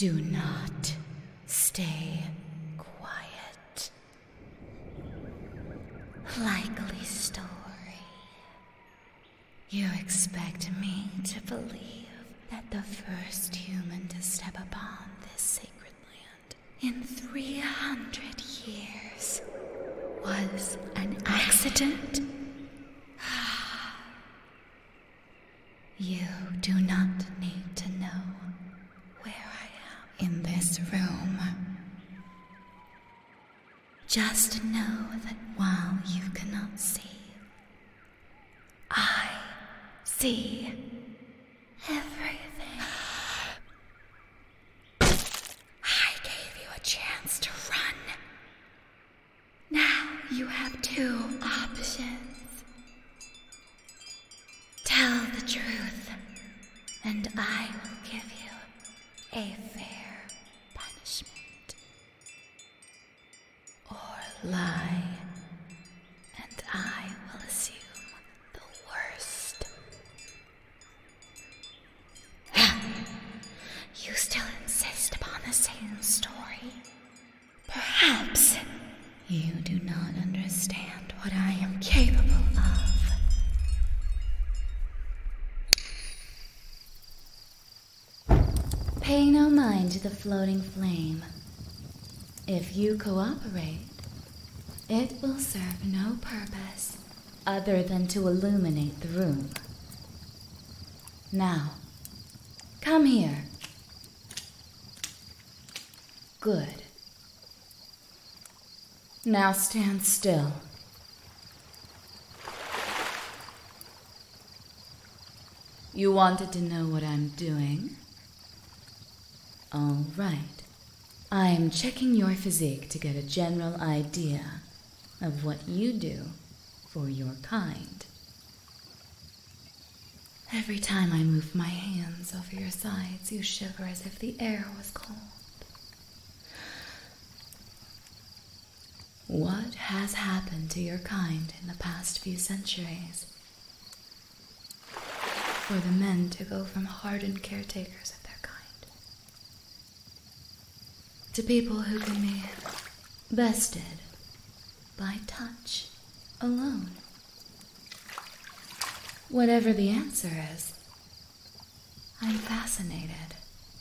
Do not stay quiet. Likely story. You expect me to believe that the first human to step upon this sacred land in 300 years was an accident? You do not need to know where I am in this room. Just know that while you cannot see, I see everything. I gave you a chance to run. Now you have two options. Tell the truth, and I will give you a fair punishment. Or lie, and I will assume the worst. You still insist upon the same story? Perhaps you do not understand what I am capable of. Pay no mind to the floating flame. If you cooperate, it will serve no purpose other than to illuminate the room. Now, come here. Good. Now stand still. You wanted to know what I'm doing? All right. I am checking your physique to get a general idea of what you do for your kind. Every time I move my hands over your sides, you shiver as if the air was cold. What has happened to your kind in the past few centuries? For the men to go from hardened caretakers of their kind to people who can be bested by touch alone. Whatever the answer is, I'm fascinated.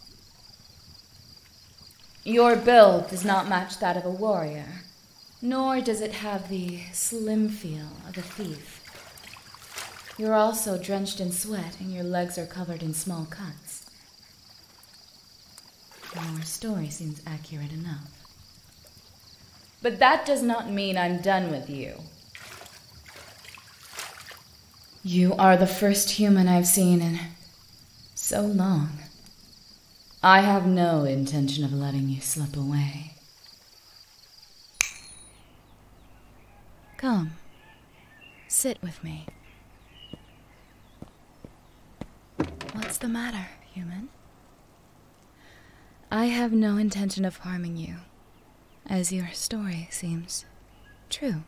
Your build does not match that of a warrior, nor does it have the slim feel of a thief. You're also drenched in sweat and your legs are covered in small cuts. Your story seems accurate enough. But that does not mean I'm done with you. You are the first human I've seen in so long. I have no intention of letting you slip away. Come, sit with me. What's the matter, human? I have no intention of harming you, as your story seems true.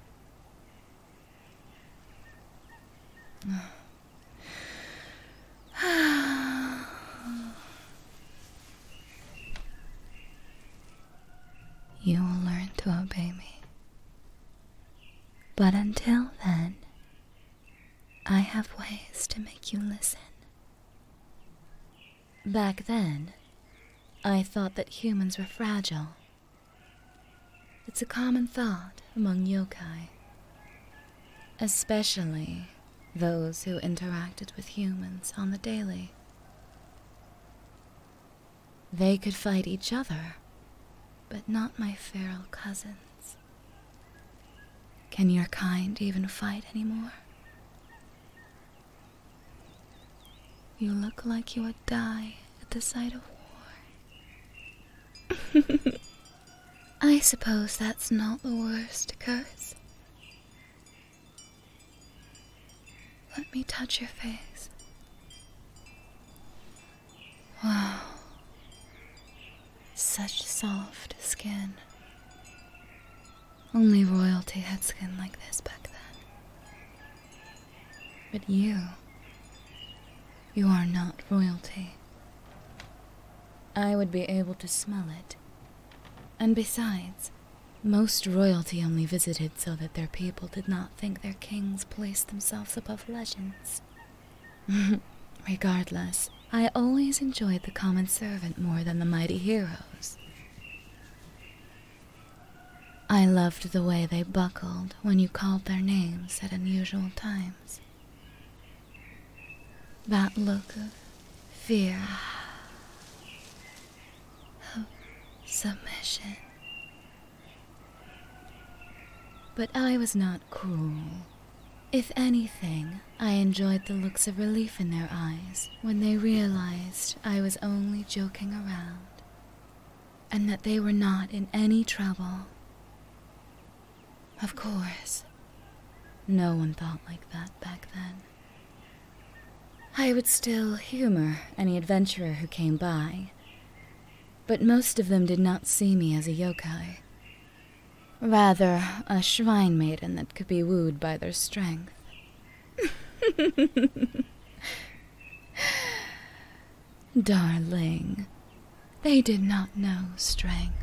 You will learn to obey me. But until then, I have ways to make you listen. Back then, I thought that humans were fragile. It's a common thought among yokai, especially those who interacted with humans on the daily. They could fight each other, but not my feral cousins. Can your kind even fight anymore? You look like you would die at the sight of war. I suppose that's not the worst curse. Let me touch your face. Wow. Such soft skin. Only royalty had skin like this back then. But you are not royalty. I would be able to smell it. And besides, most royalty only visited so that their people did not think their kings placed themselves above legends. Regardless, I always enjoyed the common servant more than the mighty heroes. I loved the way they buckled when you called their names at unusual times. That look of fear, of submission. But I was not cruel. If anything, I enjoyed the looks of relief in their eyes when they realized I was only joking around, and that they were not in any trouble. Of course, no one thought like that back then. I would still humor any adventurer who came by, but most of them did not see me as a yokai. Rather, a shrine maiden that could be wooed by their strength. Darling, they did not know strength.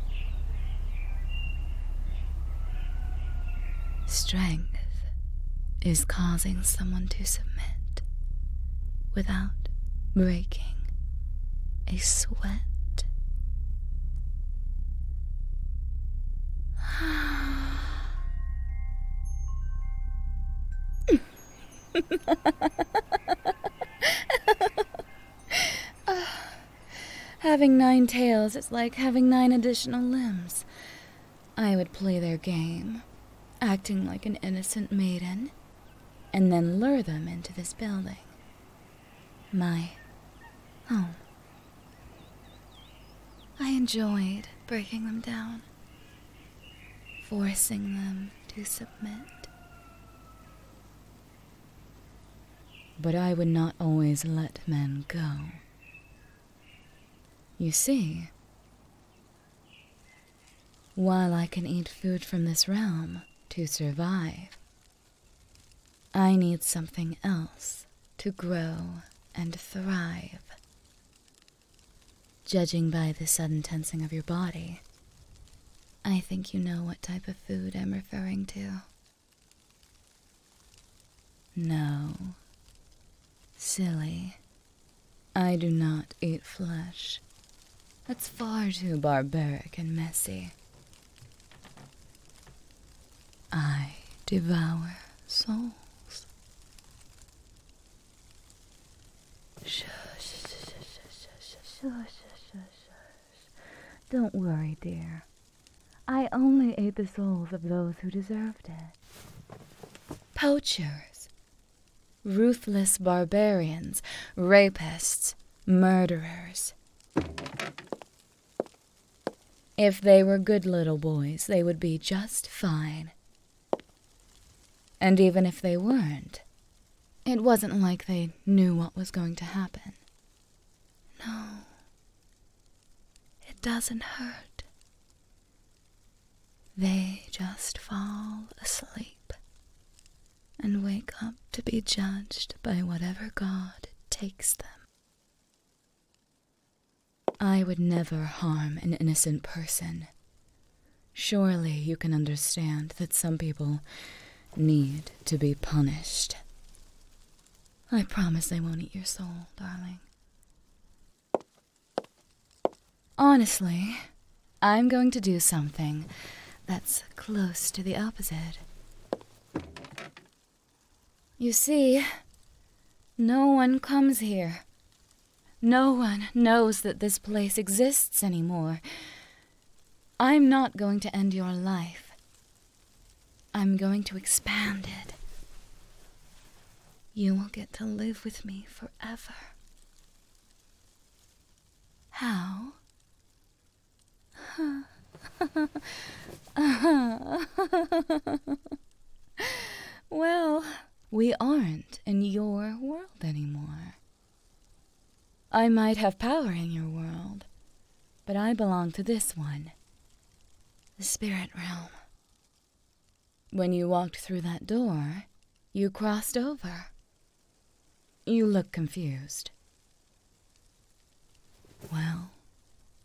Strength is causing someone to submit without breaking a sweat. Having 9 tails is like having 9 additional limbs. I would play their game, acting like an innocent maiden, and then lure them into this building. My home. I enjoyed breaking them down, forcing them to submit. But I would not always let men go. You see, while I can eat food from this realm to survive, I need something else to grow and thrive. Judging by the sudden tensing of your body, I think you know what type of food I'm referring to. No. Silly. I do not eat flesh. That's far too barbaric and messy. I devour souls. Shush. Don't worry, dear. I only ate the souls of those who deserved it. Poachers. Ruthless barbarians, rapists, murderers. If they were good little boys, they would be just fine. And even if they weren't, it wasn't like they knew what was going to happen. No, it doesn't hurt. They just fall asleep and wake up to be judged by whatever God takes them. I would never harm an innocent person. Surely you can understand that some people need to be punished. I promise I won't eat your soul, darling. Honestly, I'm going to do something that's close to the opposite. You see, no one comes here. No one knows that this place exists anymore. I'm not going to end your life. I'm going to expand it. You will get to live with me forever. How? Well, we aren't in your world anymore. I might have power in your world, but I belong to this one, the spirit realm. When you walked through that door, you crossed over. You look confused. Well,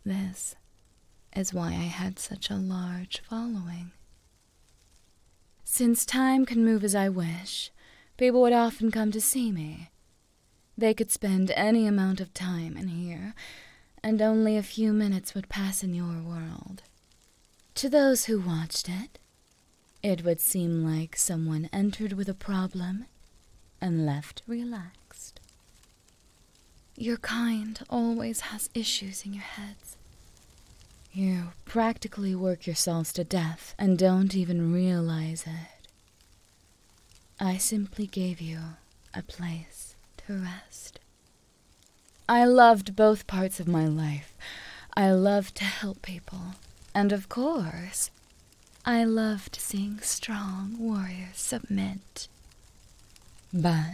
This is why I had such a large following. Since time can move as I wish, people would often come to see me. They could spend any amount of time in here, and only a few minutes would pass in your world. To those who watched it would seem like someone entered with a problem and left relaxed. Your kind always has issues in your heads. You practically work yourselves to death and don't even realize it. I simply gave you a place to rest. I loved both parts of my life. I loved to help people. And of course, I loved seeing strong warriors submit. But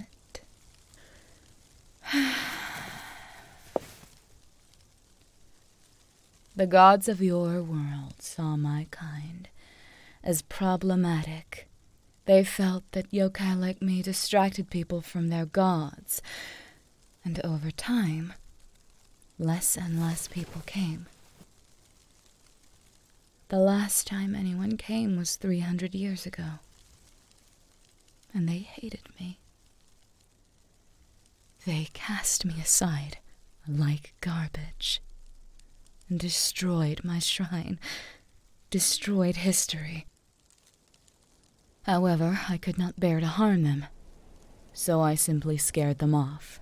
the gods of your world saw my kind as problematic. They felt that yokai like me distracted people from their gods, and over time, less and less people came. The last time anyone came was 300 years ago, and they hated me. They cast me aside like garbage and destroyed my shrine, destroyed history. However, I could not bear to harm them, so I simply scared them off.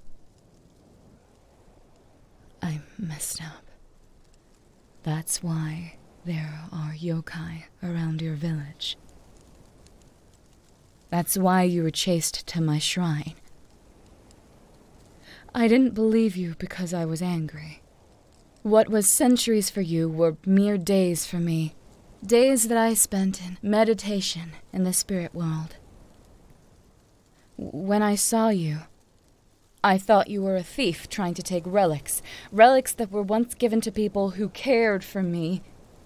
I messed up. That's why there are yokai around your village. That's why you were chased to my shrine. I didn't believe you because I was angry. What was centuries for you were mere days for me. Days that I spent in meditation in the spirit world. When I saw you, I thought you were a thief trying to take relics that were once given to people who cared for me.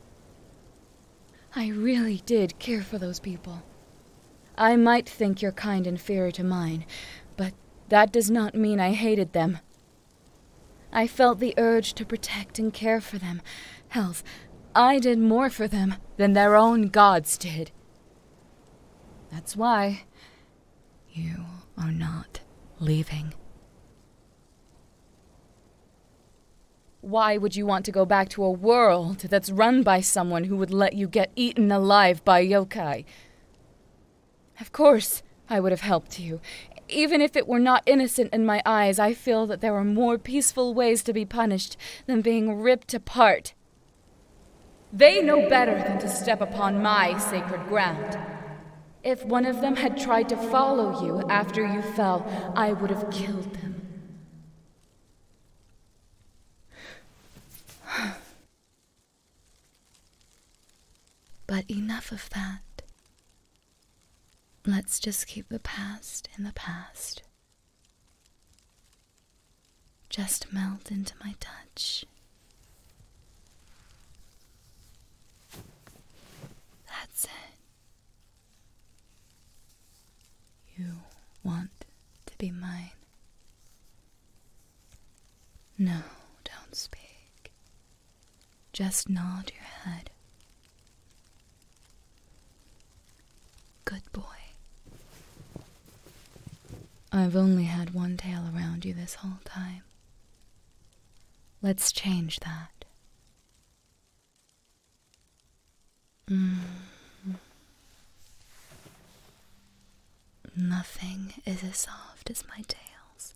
I really did care for those people. I might think your kind inferior to mine, but that does not mean I hated them. I felt the urge to protect and care for them. Hell, I did more for them than their own gods did. That's why you are not leaving. Why would you want to go back to a world that's run by someone who would let you get eaten alive by yokai? Of course, I would have helped you. Even if it were not innocent in my eyes, I feel that there are more peaceful ways to be punished than being ripped apart. They know better than to step upon my sacred ground. If one of them had tried to follow you after you fell, I would have killed them. But enough of that. Let's just keep the past in the past. Just melt into my touch. That's it. You want to be mine? No, don't speak. Just nod your head. Good boy. I've only had one tail around you this whole time. Let's change that. Nothing is as soft as my tails.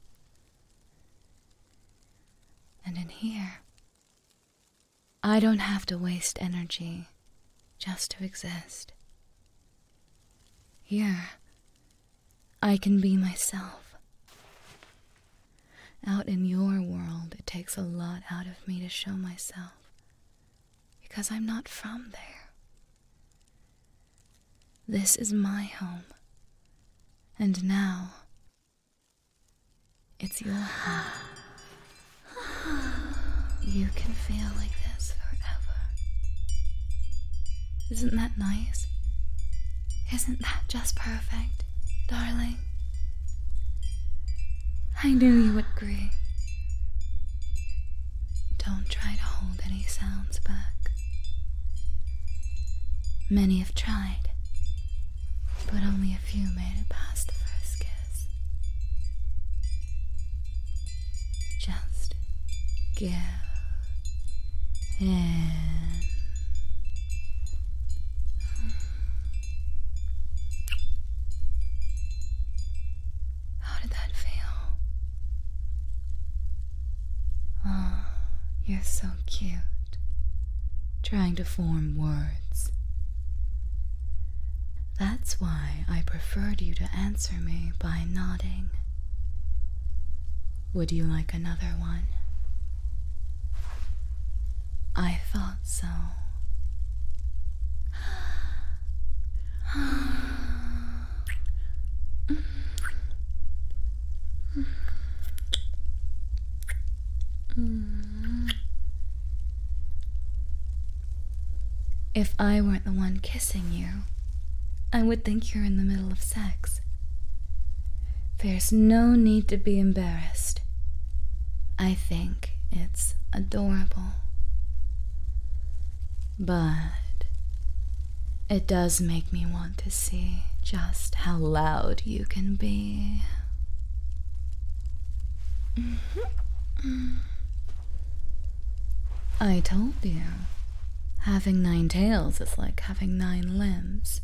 And in here, I don't have to waste energy just to exist. Here, I can be myself. Out in your world, it takes a lot out of me to show myself, because I'm not from there. This is my home, and now, it's your home. You can feel like this forever. Isn't that nice? Isn't that just perfect, darling? I knew you would agree. Don't try to hold any sense sounds back. Many have tried, but only a few made it past the first kiss. Just give in. How did that feel? Oh, you're so cute. Trying to form words. That's why I preferred you to answer me by nodding. Would you like another one? I thought so. If I weren't the one kissing you, I would think you're in the middle of sex. There's no need to be embarrassed. I think it's adorable. But it does make me want to see just how loud you can be. I told you, having 9 tails is like having 9 limbs.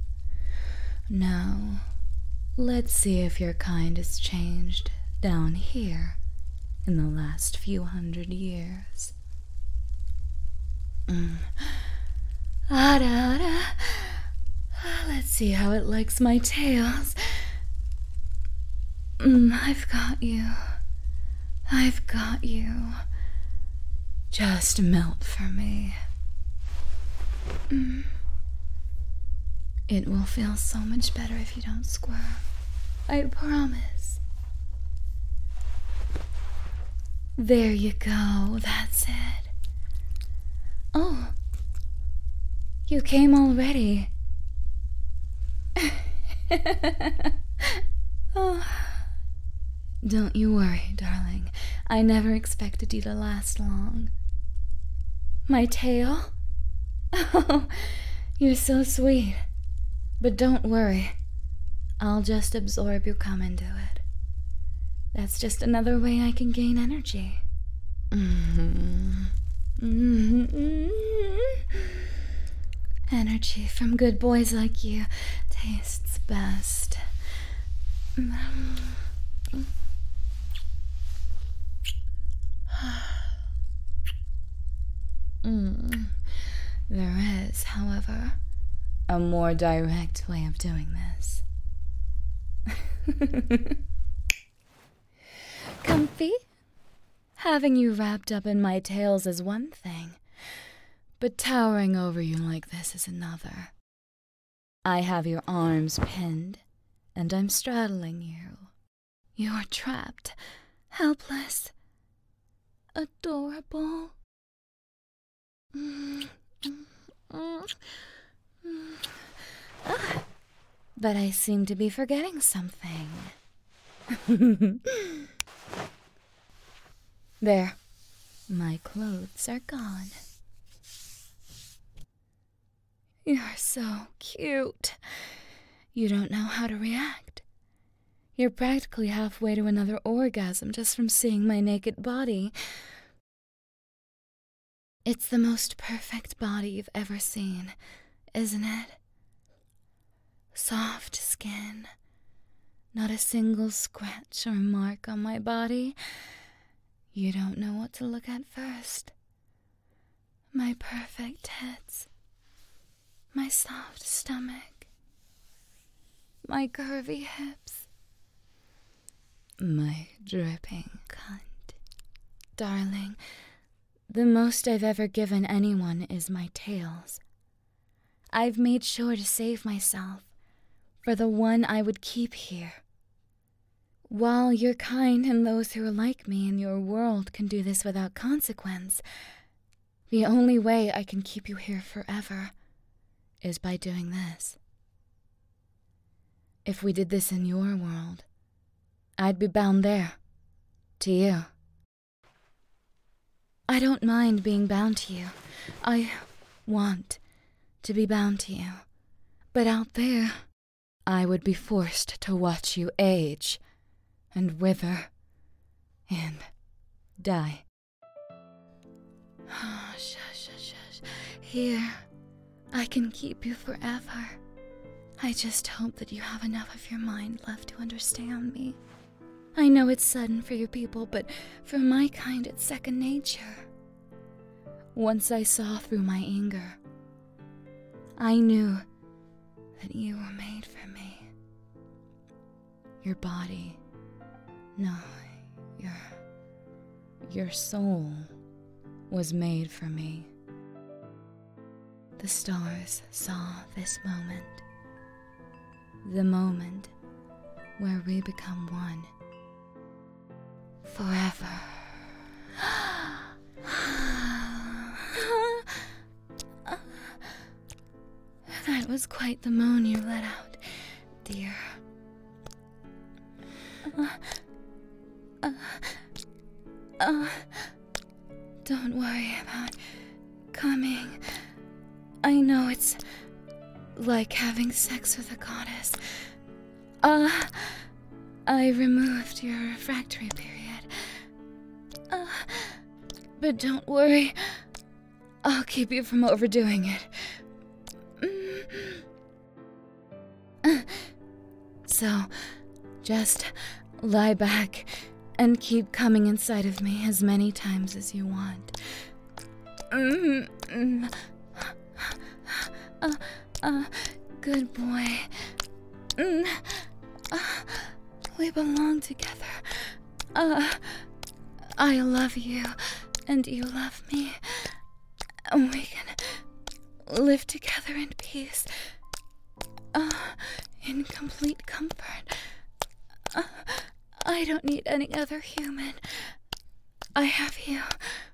Now, let's see if your kind has changed down here in the last few hundred years. Let's see how it likes my tails. I've got you. I've got you. Just melt for me. It will feel so much better if you don't squirm. I promise. There you go, that's it. Oh, you came already. Oh. Don't you worry, darling. I never expected you to last long. My tail? Oh, you're so sweet. But don't worry. I'll just absorb your cum into it. That's just another way I can gain energy. Energy from good boys like you tastes best. There is, however, a more direct way of doing this. Comfy? Having you wrapped up in my tails is one thing, but towering over you like this is another. I have your arms pinned, and I'm straddling you. You're trapped, helpless, adorable. But I seem to be forgetting something. There, my clothes are gone. You're so cute. You don't know how to react. You're practically halfway to another orgasm just from seeing my naked body. It's the most perfect body you've ever seen, isn't it? Soft skin, not a single scratch or mark on my body. You don't know what to look at first. My perfect tits, my soft stomach, my curvy hips, my dripping cunt. Darling, the most I've ever given anyone is my tails. I've made sure to save myself for the one I would keep here. While your kind and those who are like me in your world can do this without consequence, the only way I can keep you here forever is by doing this. If we did this in your world, I'd be bound there, to you. I don't mind being bound to you. I want to be bound to you. But out there, I would be forced to watch you age and wither and die. Shush, shush, shush. Here, I can keep you forever. I just hope that you have enough of your mind left to understand me. I know it's sudden for you people, but for my kind, it's second nature. Once I saw through my anger, I knew that you were made for me. Your body, no, your soul was made for me. The stars saw this moment, the moment where we become one forever. That was quite the moan you let out, dear. Don't worry about coming. I know it's like having sex with a goddess. I removed your refractory period. But don't worry, I'll keep you from overdoing it. So, just lie back and keep coming inside of me as many times as you want. Good boy. We belong together. I love you, and you love me. And we can live together in peace. In complete comfort. I don't need any other human. I have you.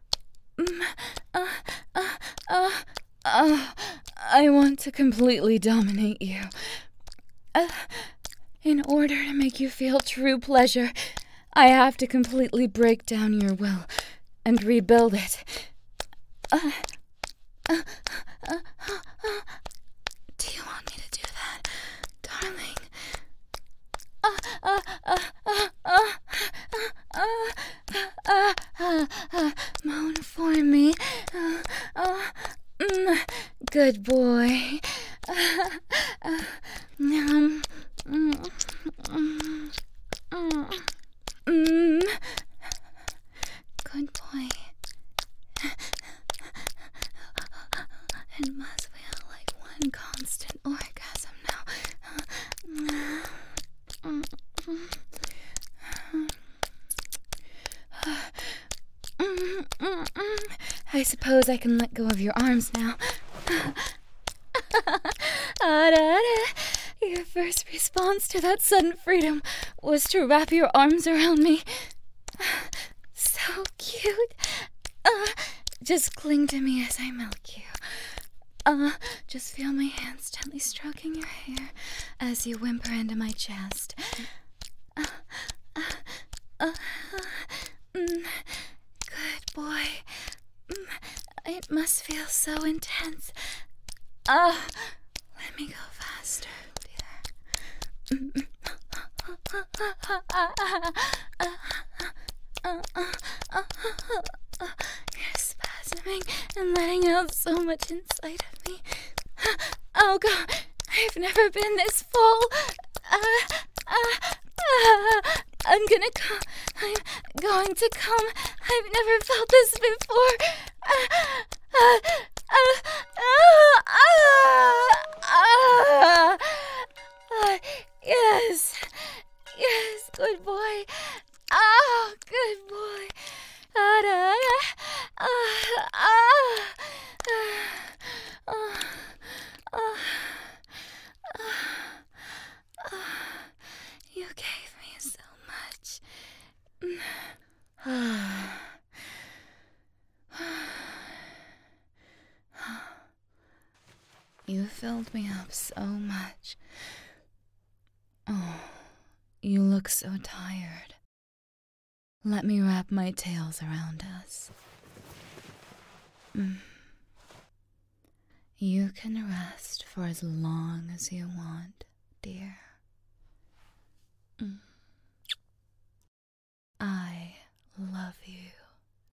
I want to completely dominate you. In order to make you feel true pleasure, I have to completely break down your will and rebuild it. Do you want me to do that, darling? Moan for me. Good boy. Good boy. It must feel like one constant orgasm now. I suppose I can let go of your arms now. Your first response to that sudden freedom was to wrap your arms around me. So cute. Just cling to me as I milk you. Just feel my hands gently stroking your hair as you whimper into my chest. Good boy. It must feel so intense. Let me go faster, dear. You're spasming and letting out so much inside of me. Oh God, I've never been this full. I'm going to come. I've never felt this before. Yes. Yes, good boy. Oh, good boy. You gave me so much. You filled me up so much. Oh, you look so tired. Let me wrap my tails around us. You can rest for as long as you want, dear. I love you.